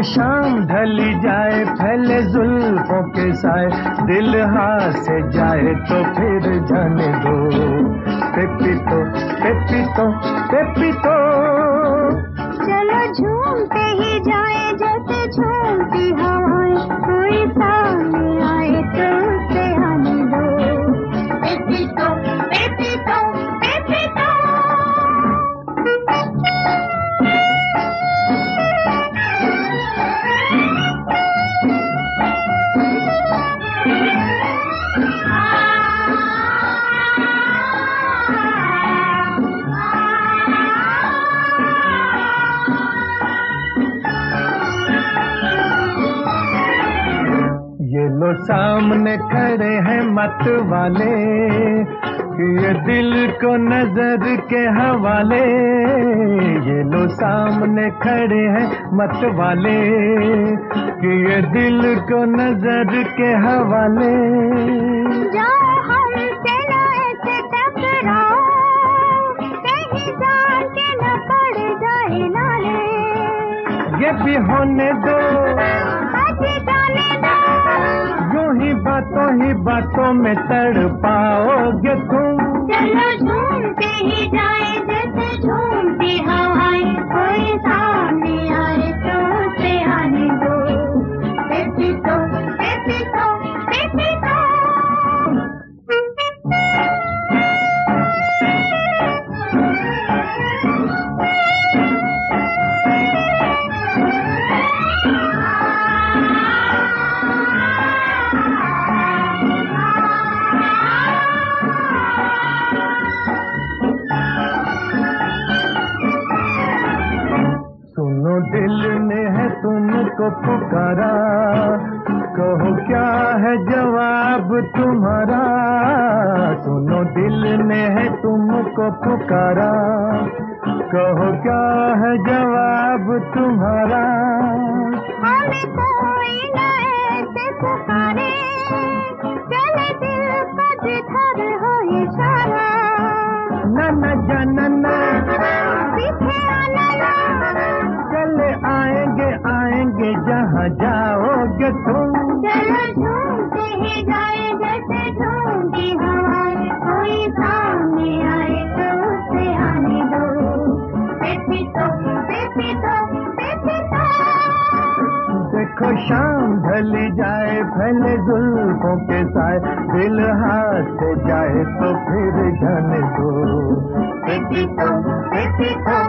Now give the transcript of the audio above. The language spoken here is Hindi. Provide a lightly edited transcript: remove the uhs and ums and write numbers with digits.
शाम ढली जाए फैले जुल्फों के साए, दिल हाथ से जाए तो फिर जाने दो। पेपीतो पेपीतो पेपीतो, चलो झूमते ही जाए जैसे झूमती हवाएं, कोई सामने आए तो उसे आने दो। पेपीतो पेपीतो पेपीतो। ये लो सामने खड़े हैं मत वाले, ये दिल को नजर के हवाले। ये लो सामने खड़े हैं मत वाले, ये दिल को नजर के हवाले। जाओ हमसे ना ऐसे टकराओ, कहीं जान के न पड़ जाए नाले। ये भी होने दो, अजी जाने दो, यूं ही बातों में तड़पाओगे तुम। चलो झूमते ही जाए जैसे झूमती हवाएं, कोई सामने आए तो उसे आने दो। पेपीतो पेपीतो पेपीतो। सुनो दिल ने है तुमको पुकारा, कहो क्या है जवाब तुम्हारा। सुनो दिल ने है तुमको पुकारा, कहो क्या है जवाब तुम्हारा। हमें कोई न ऐसे पुकारे, चले दिल का जिधर हो इशारा। ना ना जानना, पीछे आना ना, चले आएंगे जहाँ जाओगे तुम। चलो झूमते ही जाए जैसे झूमती हवाएं, कोई सामने आए तो उसे आने दो। पेपीतो पेपीतो पेपीतो। देखो शाम ढली जाए फैले जुल्फों के साए, दिल हाथ से जाए तो फिर जाने दो। पेपीतो पेपीतो।